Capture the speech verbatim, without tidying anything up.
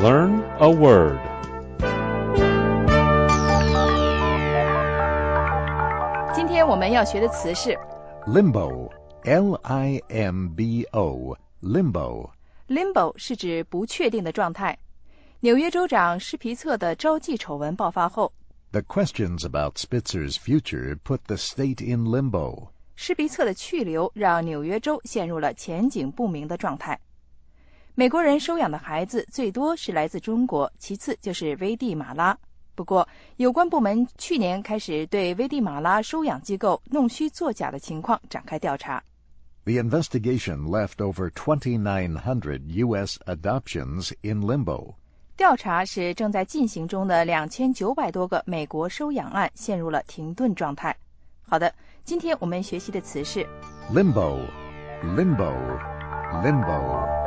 Learn a word. Today 今天我们要学的词是 Limbo, L I M B O, limbo. Limbo 是指不确定的状态。纽约州长施皮策的招妓丑闻爆发后， The questions about Spitzer's future put the state in limbo. 施皮策的去留让纽约州陷入了前景不明的状态。美国人收养的孩子最多是来自中国，其次就是危地马拉。不过，有关部门去年开始对危地马拉收养机构弄虚作假的情况展开调查。 The investigation left over twenty-nine hundred U S adoptions in limbo. 调查使正在进行中的两千九百多个美国收养案陷入了停顿状态。好的，今天我们学习的词是 Limbo, limbo, limbo.